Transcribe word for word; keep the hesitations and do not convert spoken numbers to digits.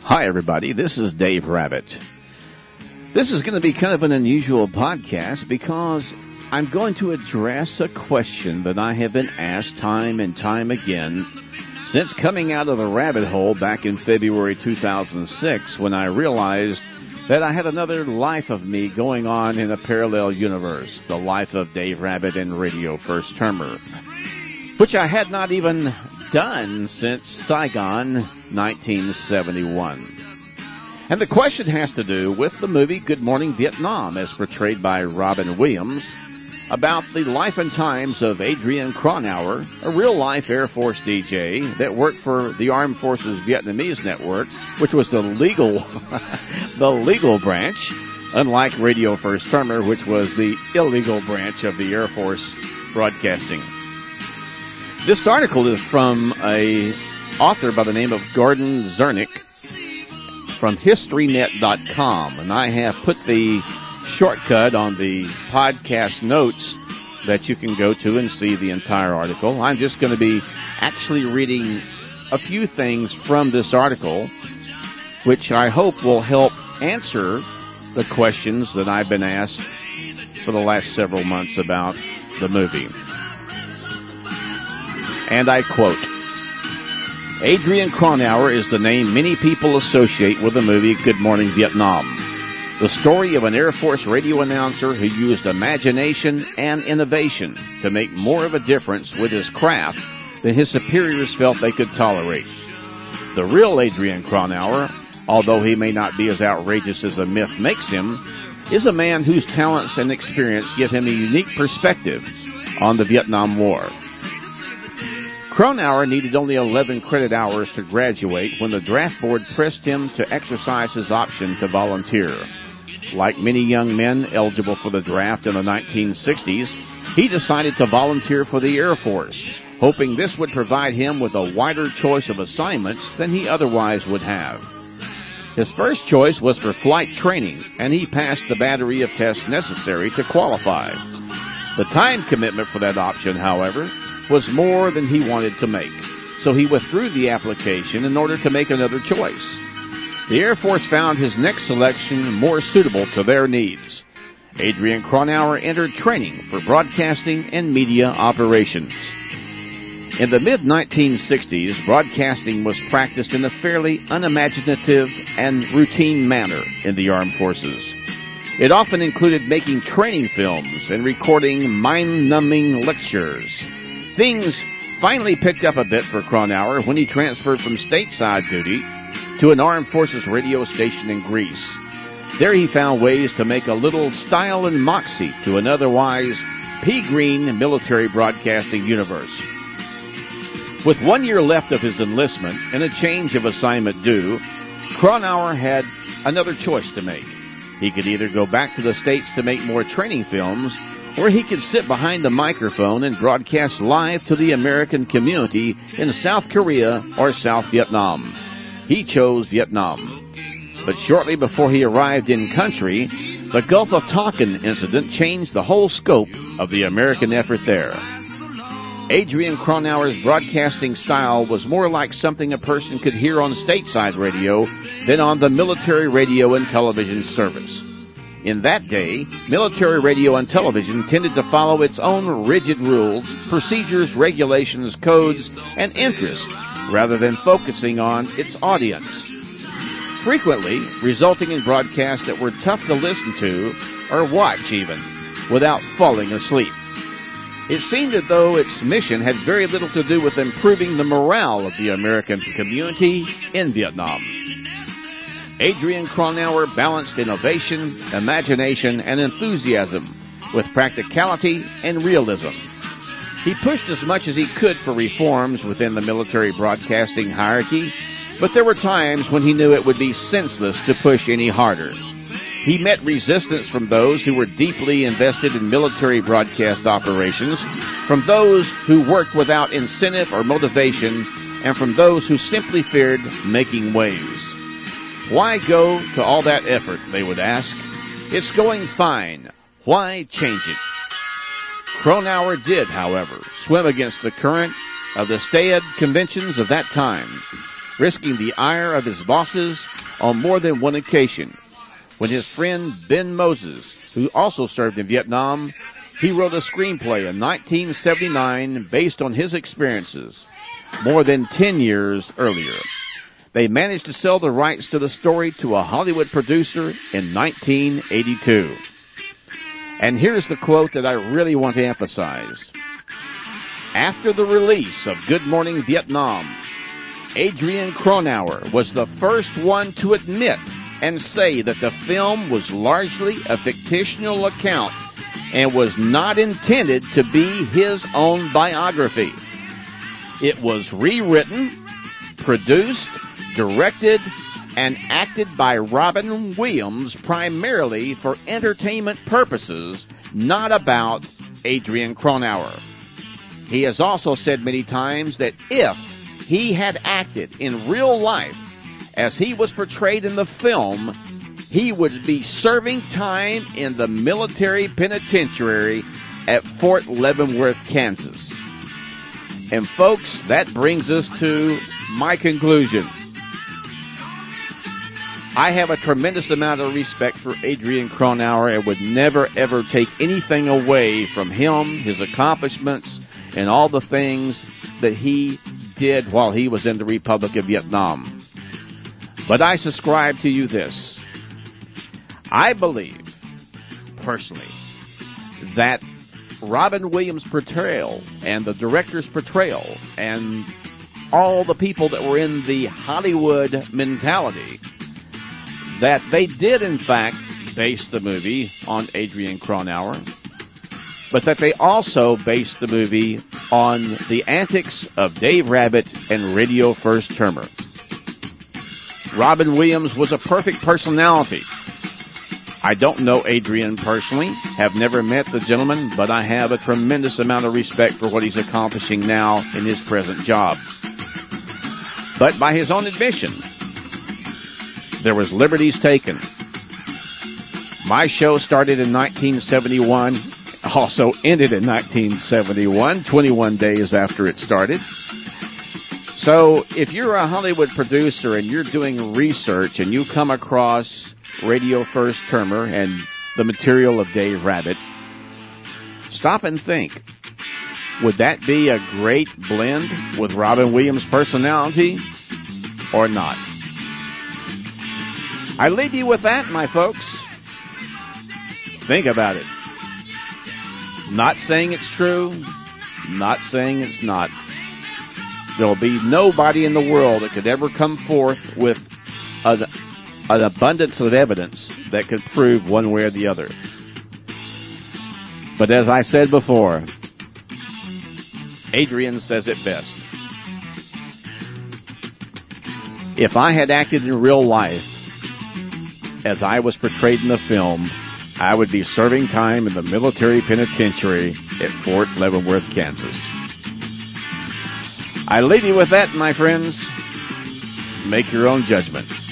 Hi, everybody. This is Dave Rabbit. This is going to be kind of an unusual podcast because I'm going to address a question that I have been asked time and time again since coming out of the rabbit hole back in February two thousand six, when I realized that I had another life of me going on in a parallel universe, the life of Dave Rabbit and Radio First Termer, which I had not even done since Saigon nineteen seventy-one. And the question has to do with the movie Good Morning Vietnam, as portrayed by Robin Williams, about the life and times of Adrian Cronauer, a real-life Air Force D J that worked for the Armed Forces Vietnamese Network, which was the legal, the legal branch, unlike Radio First Termer, which was the illegal branch of the Air Force Broadcasting. This article is from a author by the name of Gordon Zernick from history net dot com, and I have put the shortcut on the podcast notes that you can go to and see the entire article. I'm just going to be actually reading a few things from this article, which I hope will help answer the questions that I've been asked for the last several months about the movie. And I quote, Adrian Cronauer is the name many people associate with the movie Good Morning Vietnam. The story of an Air Force radio announcer who used imagination and innovation to make more of a difference with his craft than his superiors felt they could tolerate. The real Adrian Cronauer, although he may not be as outrageous as the myth makes him, is a man whose talents and experience give him a unique perspective on the Vietnam War. Cronauer needed only eleven credit hours to graduate when the draft board pressed him to exercise his option to volunteer. Like many young men eligible for the draft in the nineteen sixties, he decided to volunteer for the Air Force, hoping this would provide him with a wider choice of assignments than he otherwise would have. His first choice was for flight training, and he passed the battery of tests necessary to qualify. The time commitment for that option, however, was more than he wanted to make, so he withdrew the application in order to make another choice. The Air Force found his next selection more suitable to their needs. Adrian Cronauer entered training for broadcasting and media operations. In the mid nineteen sixties, broadcasting was practiced in a fairly unimaginative and routine manner in the armed forces. It often included making training films and recording mind-numbing lectures. Things finally picked up a bit for Cronauer when he transferred from stateside duty to an armed forces radio station in Greece. There he found ways to make a little style and moxie to an otherwise pea-green military broadcasting universe. With one year left of his enlistment and a change of assignment due, Cronauer had another choice to make. He could either go back to the States to make more training films, or he could sit behind the microphone and broadcast live to the American community in South Korea or South Vietnam. He chose Vietnam. But shortly before he arrived in country, the Gulf of Tonkin incident changed the whole scope of the American effort there. Adrian Cronauer's broadcasting style was more like something a person could hear on stateside radio than on the military radio and television service. In that day, military radio and television tended to follow its own rigid rules, procedures, regulations, codes, and interests, rather than focusing on its audience, frequently resulting in broadcasts that were tough to listen to or watch even, without falling asleep. It seemed as though its mission had very little to do with improving the morale of the American community in Vietnam. Adrian Cronauer balanced innovation, imagination, and enthusiasm with practicality and realism. He pushed as much as he could for reforms within the military broadcasting hierarchy, but there were times when he knew it would be senseless to push any harder. He met resistance from those who were deeply invested in military broadcast operations, from those who worked without incentive or motivation, and from those who simply feared making waves. Why go to all that effort, they would ask. It's going fine. Why change it? Cronauer did, however, swim against the current of the staid conventions of that time. risking the ire of his bosses on more than one occasion. When his friend Ben Moses, who also served in Vietnam, he wrote a screenplay in nineteen seventy-nine based on his experiences more than ten years earlier. They managed to sell the rights to the story to a Hollywood producer in nineteen eighty-two. And here's the quote that I really want to emphasize. After the release of Good Morning Vietnam, Adrian Cronauer was the first one to admit and say that the film was largely a fictional account and was not intended to be his own biography. It was rewritten, produced, directed, and acted by Robin Williams primarily for entertainment purposes, not about Adrian Cronauer. He has also said many times that if he had acted in real life as he was portrayed in the film, he would be serving time in the military penitentiary at Fort Leavenworth, Kansas. And folks, that brings us to my conclusion. I have a tremendous amount of respect for Adrian Cronauer and would never ever take anything away from him, his accomplishments, and all the things that he did while he was in the Republic of Vietnam. But I subscribe to you this. I believe, personally, that Robin Williams' portrayal and the director's portrayal and all the people that were in the Hollywood mentality, that they did, in fact, base the movie on Adrian Cronauer, but that they also based the movie on the antics of Dave Rabbit and Radio First Termer. Robin Williams was a perfect personality. I don't know Adrian personally, have never met the gentleman, but I have a tremendous amount of respect for what he's accomplishing now in his present job. But by his own admission, there was liberties taken. My show started in nineteen seventy-one, also ended in nineteen seventy-one, twenty-one days after it started. So if you're a Hollywood producer and you're doing research and you come across Radio First Termer and the material of Dave Rabbit, stop and think. Would that be a great blend with Robin Williams' personality or not? I leave you with that, my folks. Think about it. Not saying it's true, not saying it's not. There'll be nobody in the world that could ever come forth with an, an abundance of evidence that could prove one way or the other. But as I said before, Adrian says it best. If I had acted in real life as I was portrayed in the film, I would be serving time in the military penitentiary at Fort Leavenworth, Kansas. I leave you with that, my friends. Make your own judgment.